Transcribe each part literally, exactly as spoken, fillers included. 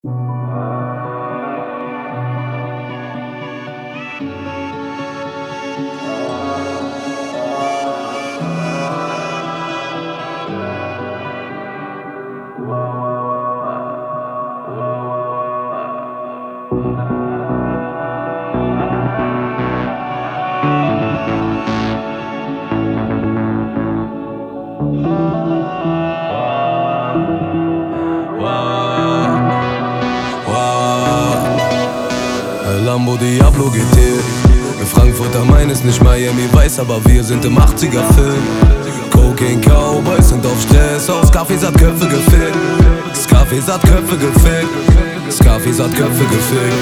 Lambo Diablo G T. Frankfurt am Main ist nicht Miami Vice, aber wir sind im achtziger Film. Cocaine Cowboys sind auf Stress, aus Kaffees hat Köpfe gefickt. Scarface hat Köpfe gefickt. Scarface hat Köpfe gefickt.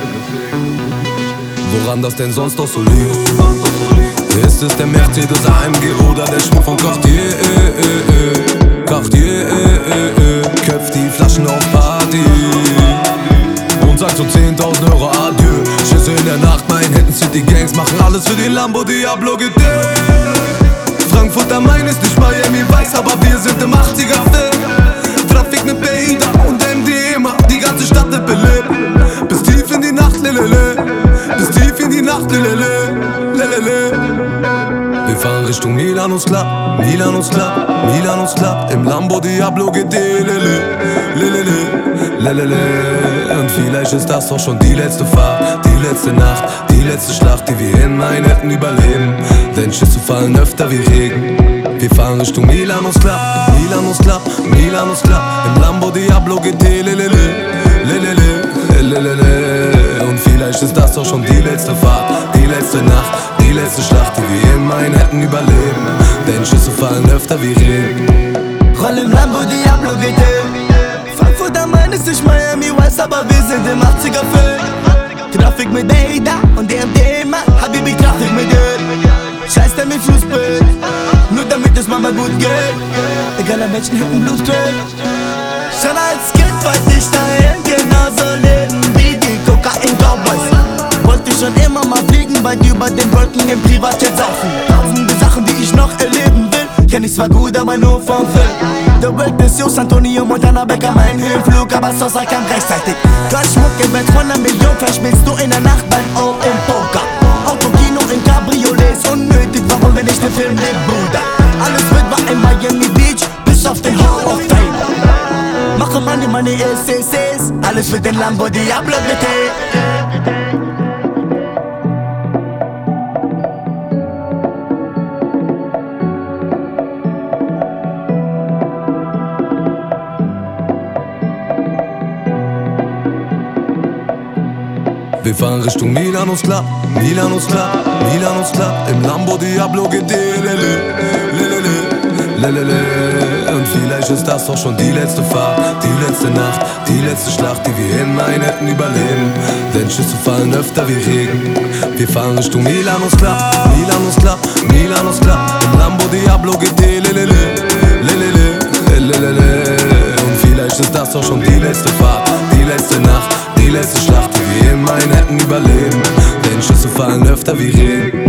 Woran das denn sonst doch so liegt? Ist es der Mercedes A M G oder der Schmuck von Cartier? Cartier köpft die Flaschen auf Party und sagt so zehntausend Euro Adieu. Schüsse in der Nacht, mein Händen City Gangs machen alles für den Lambo Diablo G T. Frankfurt am Main ist nicht Miami Vice, aber wir sind im achtziger Film. Traffic mit Beida und M D M A, die ganze Stadt wird belebt. Bis tief in die Nacht, lelele. Bis tief in die Nacht, lelele. Lelele. Wir fahren Richtung Milanus Club, Milanus Club, Milanus Club im Lambo Diablo G T, lele, lelele, lelele. Und vielleicht ist das auch schon die letzte Fahrt, die letzte Nacht, die letzte Schlacht, die wir in Main hätten überleben. Denn Schüsse fallen öfter wie Regen. Wir fahren Richtung Milanus Club, Milanus Club, Milanus Club im Lambo Diablo G T, lelele, lelele, lelele. Und vielleicht ist das auch schon die letzte Fahrt, die letzte Nacht, die letzte Schlacht, die wir in Main hätten überleben. Denn Schüsse fallen öfter wie Regen. Roll im Lambo Diablo G T. Frankfurt am Main ist nicht Miami Vice, aber wir sind im achtziger Film. Traffic mit Beida und D M D M A, Habibi Traffic mit dir. Scheiß der mit Fußball, nur damit es Mama gut geht. Egal an welchen Hütten Blut trägt. Schon als Kind wollte ich dahin genauso leben wie die Cocaine Cowboys. Wollte schon immer mal fliegen, weit über den Wolken im Privatjet saufen. Tausende Sachen, die ich noch erleben will, kenn ich zwar gut, aber nur vom Film. The World ist Jos, Antonio, Montana, Becker, mein Höhenflug, aber Sosa kam rechtzeitig. Goldschmuck im Wert von einer Million, verschmilzt du in der Nacht beim O im Poker. Autokino in Cabriolets, unnötig, warum wenn ich den Film lebe, Bruder? Alles wird wahr in Miami Beach, bis auf den Hall of Fame. Mache Money, Money, S S S, alles für den Lambo Diablo G T. Wir fahren Richtung Milanus Club, Milanus Club, Milanus Club im Lambo Diablo G T, lelele, lelele, lelele. Und vielleicht ist das auch schon die letzte Fahrt, die letzte Nacht, die letzte Schlacht, die wir in Main hätten überleben. Denn Schüsse fallen öfter wie Regen. Wir fahren Richtung Milanus Club, Milanus Club, Milanus Club im Lambo Diablo G T, lelele, lelele, lelele. Und vielleicht ist das auch schon die letzte Fahrt, die letzte Nacht, die letzte Schlacht, die wir in Main hätten überleben. Denn Schüsse fallen öfter wie Regen.